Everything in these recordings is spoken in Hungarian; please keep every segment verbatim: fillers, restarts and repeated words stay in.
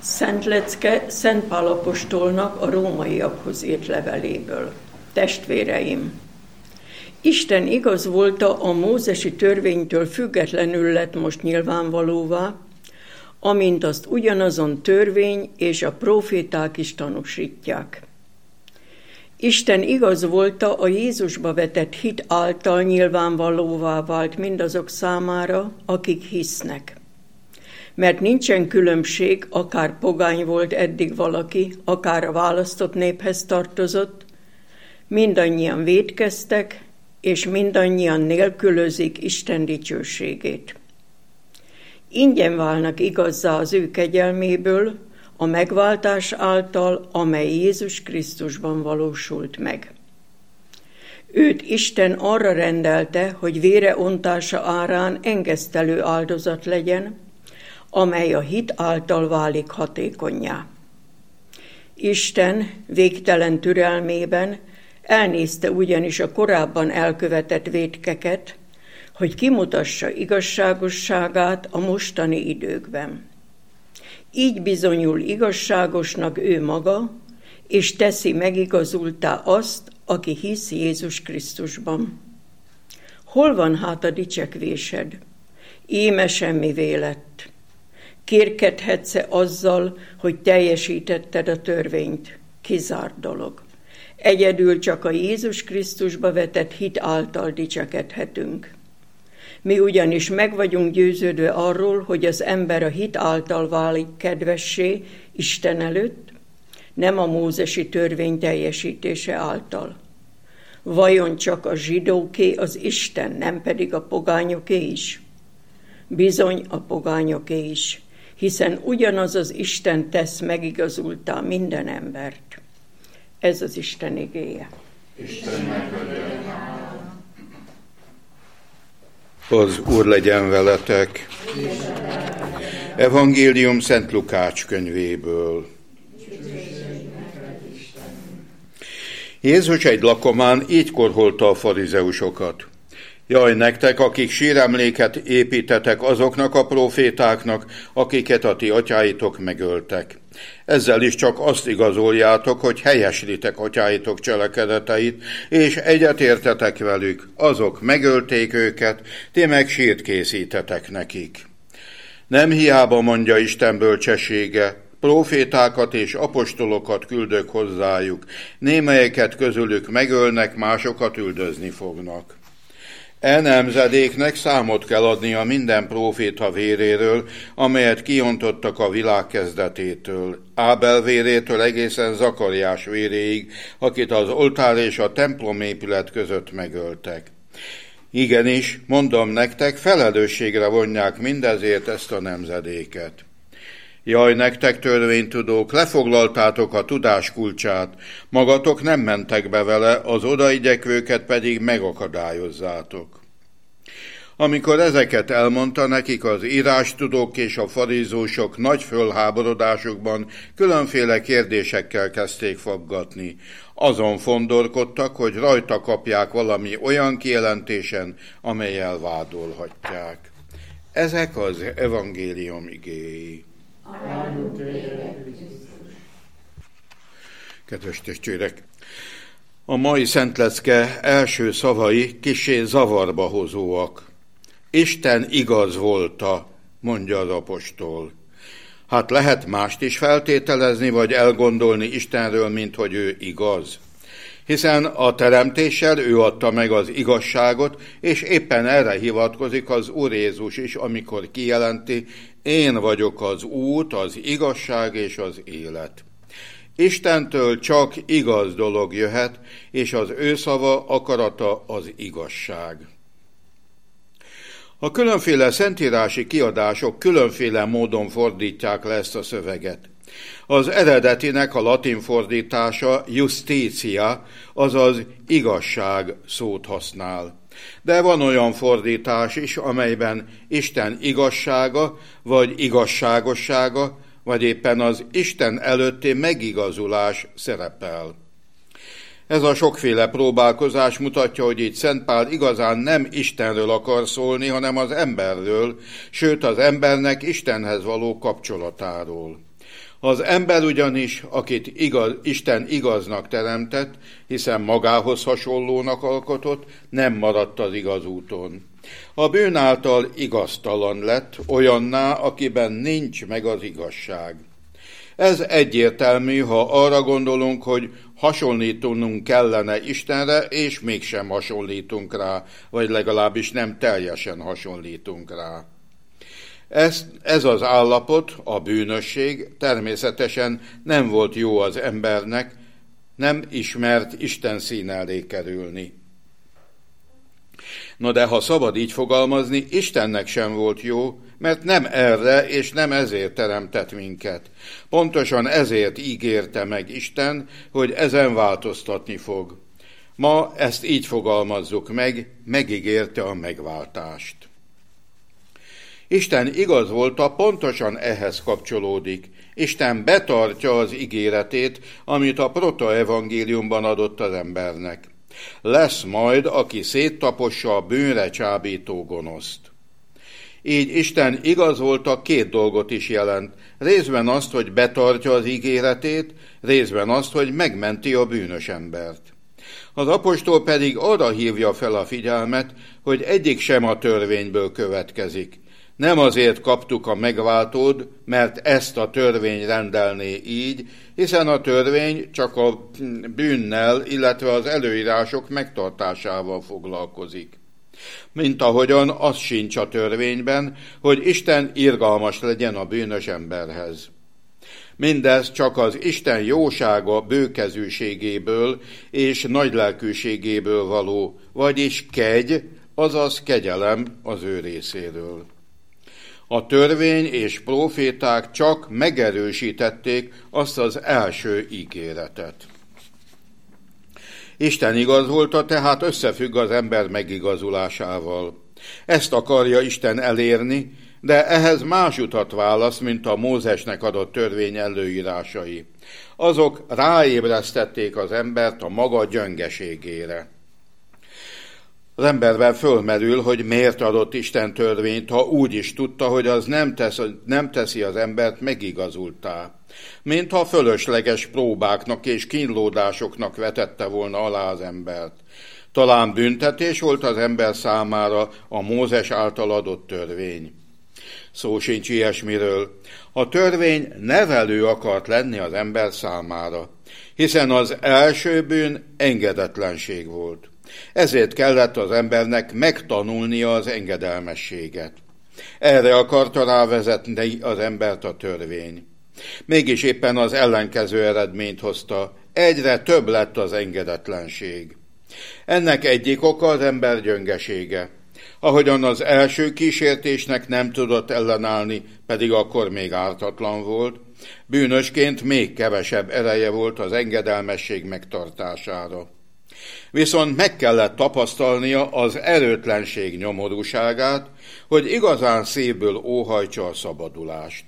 Szent lecke Szent Pál apostolnak a rómaiakhoz írt leveléből. Testvéreim! Isten igaz volta, a mózesi törvénytől függetlenül lett most nyilvánvalóvá, amint azt ugyanazon törvény és a próféták is tanúsítják. Isten igaz volta, a Jézusba vetett hit által nyilvánvalóvá vált mindazok számára, akik hisznek. Mert nincsen különbség, akár pogány volt eddig valaki, akár a választott néphez tartozott, mindannyian vétkeztek, és mindannyian nélkülözik Isten dicsőségét. Ingyen válnak igazzá az ő kegyelméből, a megváltás által, amely Jézus Krisztusban valósult meg. Őt Isten arra rendelte, hogy vére ontása árán engesztelő áldozat legyen, amely a hit által válik hatékonnyá. Isten végtelen türelmében elnézte ugyanis a korábban elkövetett vétkeket, hogy kimutassa igazságosságát a mostani időkben. Így bizonyul igazságosnak ő maga, és teszi megigazultá azt, aki hisz Jézus Krisztusban. Hol van hát a dicsekvésed? Íme semmivé lett. Kérkedhetsz-e azzal, hogy teljesítetted a törvényt? Kizárt dolog. Egyedül csak a Jézus Krisztusba vetett hit által dicsekedhetünk. Mi ugyanis meg vagyunk győződve arról, hogy az ember a hit által válik kedvessé Isten előtt, nem a mózesi törvény teljesítése által. Vajon csak a zsidóké az Isten, nem pedig a pogányoké is? Bizony a pogányoké is, hiszen ugyanaz az Isten tesz megigazultá minden embert. Ez az Isten igéje. Isten megköszönjük. Az Úr legyen veletek. Evangélium Szent Lukács könyvéből. Jézus egy lakomán így korholta a farizeusokat. Jaj nektek, akik síremléket építetek azoknak a profétáknak, akiket a ti atyáitok megöltek. Ezzel is csak azt igazoljátok, hogy helyeslitek atyáitok cselekedeteit, és egyetértetek velük, azok megölték őket, ti meg sírt készítetek nekik. Nem hiába mondja Isten bölcsessége, profétákat és apostolokat küldök hozzájuk, némelyeket közülük megölnek, másokat üldözni fognak. E nemzedéknek számot kell adnia minden próféta véréről, amelyet kiontottak a világ kezdetétől, Ábel vérétől egészen Zakariás véréig, akit az oltár és a templomépület között megöltek. Igenis, mondom nektek, felelősségre vonják mindezért ezt a nemzedéket. Jaj, nektek törvénytudók, lefoglaltátok a tudás kulcsát, magatok nem mentek be vele, az odaigyekvőket pedig megakadályozzátok. Amikor ezeket elmondta nekik, az írástudók és a farizósok nagy fölháborodásukban különféle kérdésekkel kezdték faggatni. Azon fondorkodtak, hogy rajta kapják valami olyan kijelentésen, amellyel vádolhatják. Ezek az evangélium igéi. Kedves testvérek, a mai szentlecke első szavai kissé zavarba hozóak. Isten igaz volta, mondja az apostol. Hát lehet mást is feltételezni, vagy elgondolni Istenről, mint hogy ő igaz. Hiszen a teremtéssel ő adta meg az igazságot, és éppen erre hivatkozik az Úr Jézus is, amikor kijelenti, én vagyok az út, az igazság és az élet. Istentől csak igaz dolog jöhet, és az ő szava, akarata az igazság. A különféle szentírási kiadások különféle módon fordítják le ezt a szöveget. Az eredetinek a latin fordítása justitia, azaz igazság szót használ. De van olyan fordítás is, amelyben Isten igazsága, vagy igazságossága, vagy éppen az Isten előtti megigazulás szerepel. Ez a sokféle próbálkozás mutatja, hogy itt Szent Pál igazán nem Istenről akar szólni, hanem az emberről, sőt az embernek Istenhez való kapcsolatáról. Az ember ugyanis, akit igaz, Isten igaznak teremtett, hiszen magához hasonlónak alkotott, nem maradt az igaz úton. A bűn által igaztalan lett, olyanná, akiben nincs meg az igazság. Ez egyértelmű, ha arra gondolunk, hogy hasonlítanunk kellene Istenre, és mégsem hasonlítunk rá, vagy legalábbis nem teljesen hasonlítunk rá. Ez, ez az állapot, a bűnösség természetesen nem volt jó az embernek, nem ismert Isten szín elé kerülni. Na de ha szabad így fogalmazni, Istennek sem volt jó, mert nem erre és nem ezért teremtett minket. Pontosan ezért ígérte meg Isten, hogy ezen változtatni fog. Ma ezt így fogalmazzuk meg, megígérte a megváltást. Isten igaz volta, pontosan ehhez kapcsolódik. Isten betartja az ígéretét, amit a protoevangéliumban adott az embernek. Lesz majd, aki széttapossa a bűnre csábító gonoszt. Így Isten igaz volta, két dolgot is jelent. Részben azt, hogy betartja az ígéretét, részben azt, hogy megmenti a bűnös embert. Az apostol pedig arra hívja fel a figyelmet, hogy egyik sem a törvényből következik. Nem azért kaptuk a megváltót, mert ezt a törvény rendelné így, hiszen a törvény csak a bűnnel, illetve az előírások megtartásával foglalkozik. Mint ahogyan az sincs a törvényben, hogy Isten irgalmas legyen a bűnös emberhez. Mindez csak az Isten jósága bőkezűségéből és nagylelkűségéből való, vagyis kegy, azaz kegyelem az ő részéről. A törvény és próféták csak megerősítették azt az első ígéretet. Isten igazolta, tehát összefügg az ember megigazulásával. Ezt akarja Isten elérni, de ehhez más utat választ, mint a Mózesnek adott törvény előírásai. Azok ráébresztették az embert a maga gyöngeségére. Az emberben fölmerül, hogy miért adott Isten törvényt, ha úgy is tudta, hogy az nem, tesz, nem teszi az embert megigazultá. Mintha fölösleges próbáknak és kínlódásoknak vetette volna alá az embert. Talán büntetés volt az ember számára a Mózes által adott törvény. Szó sincs ilyesmiről. A törvény nevelő akart lenni az ember számára, hiszen az első bűn engedetlenség volt. Ezért kellett az embernek megtanulnia az engedelmességet. Erre akarta rávezetni az embert a törvény. Mégis éppen az ellenkező eredményt hozta, egyre több lett az engedetlenség. Ennek egyik oka az ember gyöngesége. Ahogyan az első kísértésnek nem tudott ellenállni, pedig akkor még ártatlan volt, bűnösként még kevesebb ereje volt az engedelmesség megtartására. Viszont meg kellett tapasztalnia az erőtlenség nyomorúságát, hogy igazán szívből óhajtsa a szabadulást.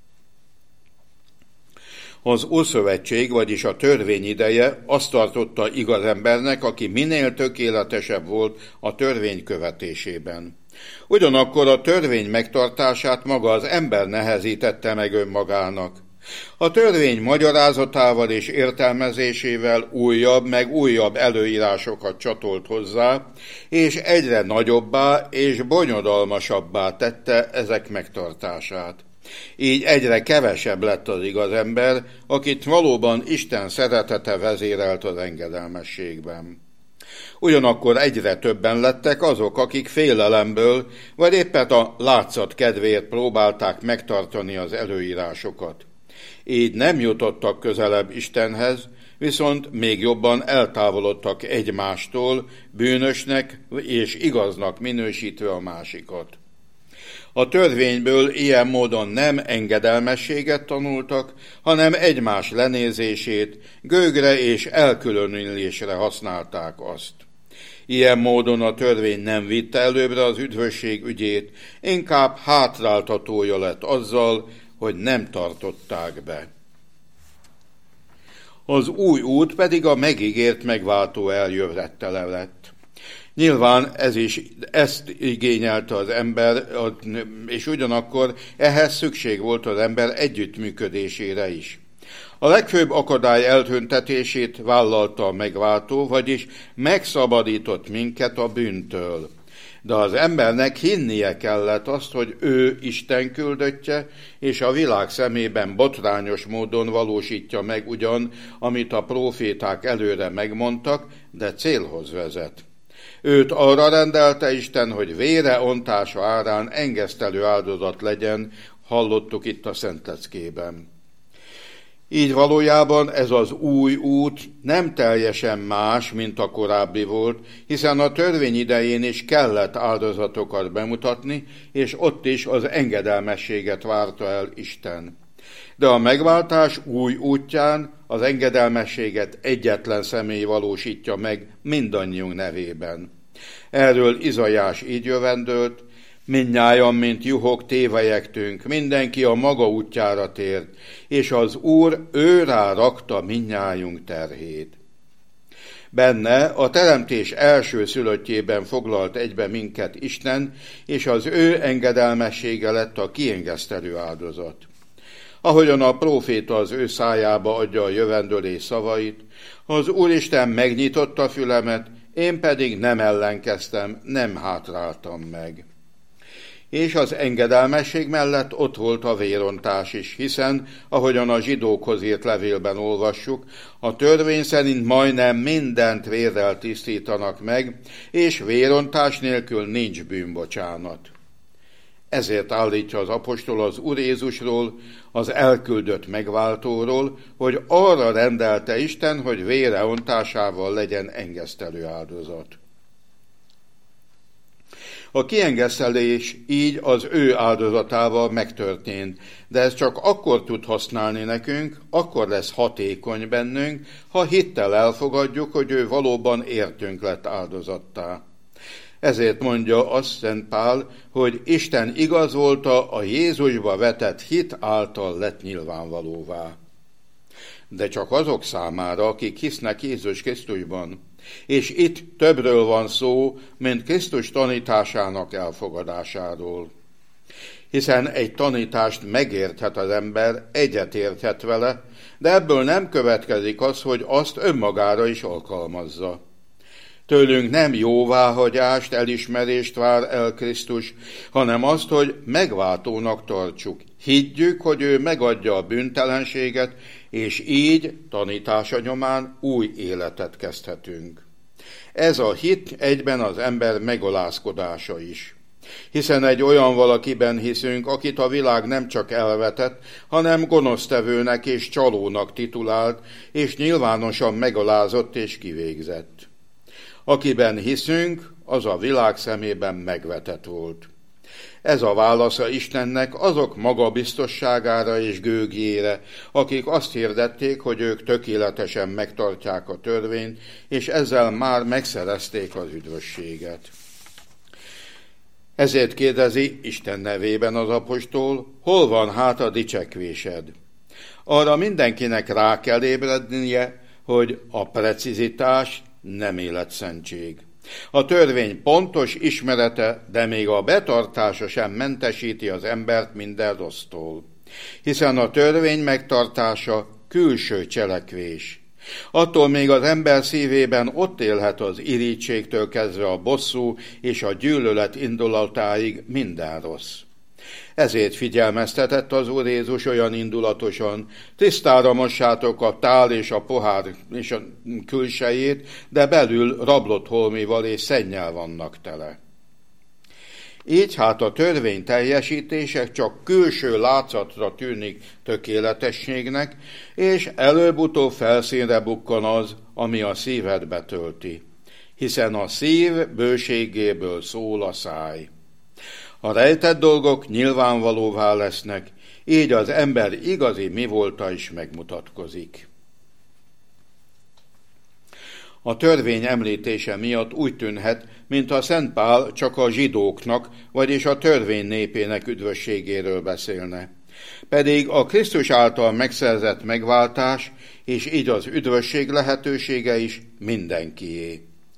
Az Ószövetség, vagyis a törvény ideje azt tartotta igaz embernek, aki minél tökéletesebb volt a törvény követésében. Ugyanakkor a törvény megtartását maga az ember nehezítette meg önmagának. A törvény magyarázatával és értelmezésével újabb, meg újabb előírásokat csatolt hozzá, és egyre nagyobbá és bonyodalmasabbá tette ezek megtartását. Így egyre kevesebb lett az igaz ember, akit valóban Isten szeretete vezérelt az engedelmességben. Ugyanakkor egyre többen lettek azok, akik félelemből, vagy éppen a látszat kedvéért próbálták megtartani az előírásokat. Így nem jutottak közelebb Istenhez, viszont még jobban eltávolodtak egymástól, bűnösnek és igaznak minősítve a másikat. A törvényből ilyen módon nem engedelmességet tanultak, hanem egymás lenézését, gőgre és elkülönülésre használták azt. Ilyen módon a törvény nem vitte előbbre az üdvösség ügyét, inkább hátráltatója lett azzal, hogy nem tartották be. Az új út pedig a megígért megváltó eljövetele lett. Nyilván ez is, ezt igényelte az ember, és ugyanakkor ehhez szükség volt az ember együttműködésére is. A legfőbb akadály eltüntetését vállalta a megváltó, vagyis megszabadított minket a bűntől. De az embernek hinnie kellett azt, hogy ő Isten küldöttje, és a világ szemében botrányos módon valósítja meg ugyan, amit a próféták előre megmondtak, de célhoz vezet. Őt arra rendelte Isten, hogy vére ontása árán engesztelő áldozat legyen, hallottuk itt a Szentleckében. Így valójában ez az új út nem teljesen más, mint a korábbi volt, hiszen a törvény idején is kellett áldozatokat bemutatni, és ott is az engedelmességet várta el Isten. De a megváltás új útján az engedelmességet egyetlen személy valósítja meg mindannyiunk nevében. Erről Izaiás így jövendölt: mindnyájan, mint juhok tévejektünk, mindenki a maga útjára tért, és az Úr őrá rakta mindnyájunk terhét. Benne a teremtés első szülöttjében foglalt egybe minket Isten, és az ő engedelmessége lett a kiengesztelő áldozat. Ahogyan a próféta az ő szájába adja a jövendőlés szavait, az Úristen megnyitotta fülemet, én pedig nem ellenkeztem, nem hátráltam meg. És az engedelmesség mellett ott volt a vérontás is, hiszen, ahogyan a zsidókhoz írt levélben olvassuk, a törvény szerint majdnem mindent vérrel tisztítanak meg, és vérontás nélkül nincs bűnbocsánat. Ezért állítja az apostol az Úr Jézusról, az elküldött megváltóról, hogy arra rendelte Isten, hogy vére ontásával legyen engesztelő áldozat. A kiengesztelés így az ő áldozatával megtörtént, de ez csak akkor tud használni nekünk, akkor lesz hatékony bennünk, ha hittel elfogadjuk, hogy ő valóban értünk lett áldozattá. Ezért mondja azt Szent Pál, hogy Isten igazolta, a Jézusba vetett hit által lett nyilvánvalóvá. De csak azok számára, akik hisznek Jézus Krisztusban. És itt többről van szó, mint Krisztus tanításának elfogadásáról. Hiszen egy tanítást megérthet az ember, egyetérthet vele, de ebből nem következik az, hogy azt önmagára is alkalmazza. Tőlünk nem jóváhagyást, elismerést vár el Krisztus, hanem azt, hogy megváltónak tartsuk. Higgyük, hogy ő megadja a bűntelenséget, és így tanítása nyomán új életet kezdhetünk. Ez a hit egyben az ember megalázkodása is. Hiszen egy olyan valakiben hiszünk, akit a világ nem csak elvetett, hanem gonosztevőnek és csalónak titulált, és nyilvánosan megalázott és kivégzett. Akiben hiszünk, az a világ szemében megvetett volt. Ez a válasza Istennek azok magabiztosságára és gőgjére, akik azt hirdették, hogy ők tökéletesen megtartják a törvényt, és ezzel már megszerezték az üdvösséget. Ezért kérdezi Isten nevében az apostol, hol van hát a dicsekvésed? Arra mindenkinek rá kell ébrednie, hogy a precizitás nem életszentség. A törvény pontos ismerete, de még a betartása sem mentesíti az embert minden rossztól. Hiszen a törvény megtartása külső cselekvés. Attól még az ember szívében ott élhet az irítségtől kezdve a bosszú és a gyűlölet indulatáig minden rossz. Ezért figyelmeztetett az Úr Jézus olyan indulatosan, tisztára mossátok a tál és a pohár és a külsejét, de belül rablott holmival és szennyel vannak tele. Így hát a törvény teljesítése csak külső látszatra tűnik tökéletességnek, és előbb-utóbb felszínre bukkan az, ami a szíved betölti. Hiszen a szív bőségéből szól a száj. A rejtett dolgok nyilvánvalóvá lesznek, így az ember igazi mivolta is megmutatkozik. A törvény említése miatt úgy tűnhet, mintha Szent Pál csak a zsidóknak, vagyis a törvény népének üdvösségéről beszélne. Pedig a Krisztus által megszerzett megváltás, és így az üdvösség lehetősége is mindenkié.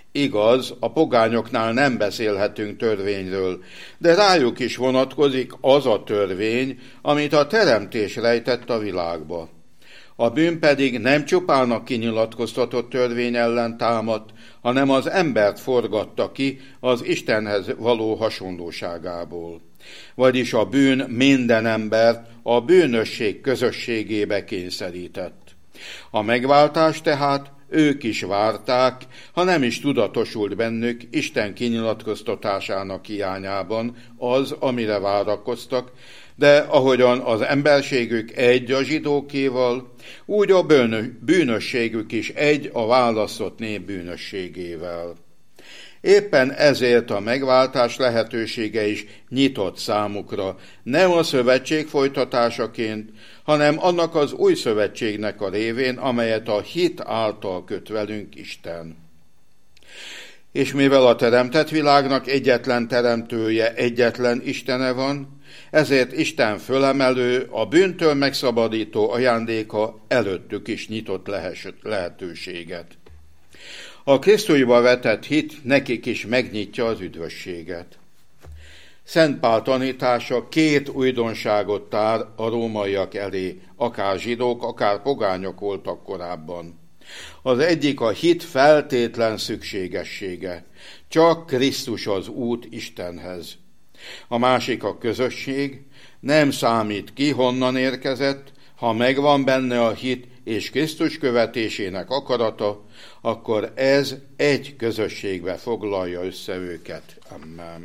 Igaz, a pogányoknál nem beszélhetünk törvényről, de rájuk is vonatkozik az a törvény, amit a teremtés rejtett a világba. A bűn pedig nem csupán a kinyilatkoztatott törvény ellen támadt, hanem az embert forgatta ki az Istenhez való hasonlóságából. Vagyis a bűn minden embert a bűnösség közösségébe kényszerített. A megváltás tehát ők is várták, ha nem is tudatosult bennük Isten kinyilatkoztatásának hiányában az, amire várakoztak, de ahogyan az emberségük egy a zsidókéval, úgy a bűnösségük is egy a választott nép bűnösségével. Éppen ezért a megváltás lehetősége is nyitott számukra, nem a szövetség folytatásaként, hanem annak az új szövetségnek a révén, amelyet a hit által köt velünk Isten. És mivel a teremtett világnak egyetlen teremtője, egyetlen Istene van, ezért Isten fölemelő, a bűntől megszabadító ajándéka előttük is nyitott lehetőséget. A Krisztusba vetett hit nekik is megnyitja az üdvösséget. Szent Pál tanítása két újdonságot tár a rómaiak elé, akár zsidók, akár pogányok voltak korábban. Az egyik a hit feltétlen szükségessége, csak Krisztus az út Istenhez. A másik a közösség, nem számít ki, honnan érkezett, ha megvan benne a hit és Krisztus követésének akarata, akkor ez egy közösségbe foglalja össze őket. Amen.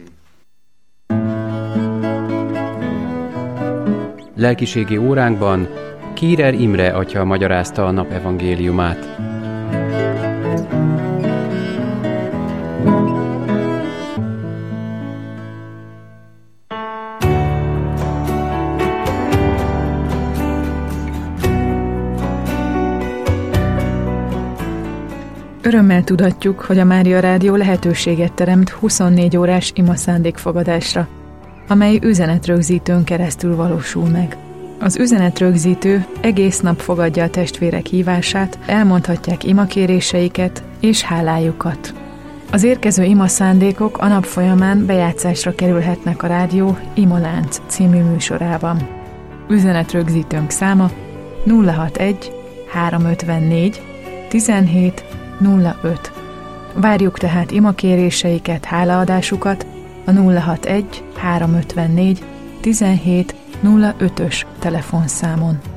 Lelkiségi óránkban Kírer Imre atya magyarázta a nap evangéliumát. Örömmel tudatjuk, hogy a Mária Rádió lehetőséget teremt huszonnégy órás ima szándékfogadásra, amely üzenetrögzítőn keresztül valósul meg. Az üzenetrögzítő egész nap fogadja a testvérek hívását, elmondhatják imakéréseiket és hálájukat. Az érkező ima szándékok a nap folyamán bejátszásra kerülhetnek a rádió Imalánc című műsorában. Üzenetrögzítőnk száma nulla hatvanegy háromszázötvennégy tizenhét nulla öt. Várjuk tehát imakéréseiket, hálaadásukat a nulla hatvanegy háromszázötvennégy tizenhét nulla ötös telefonszámon.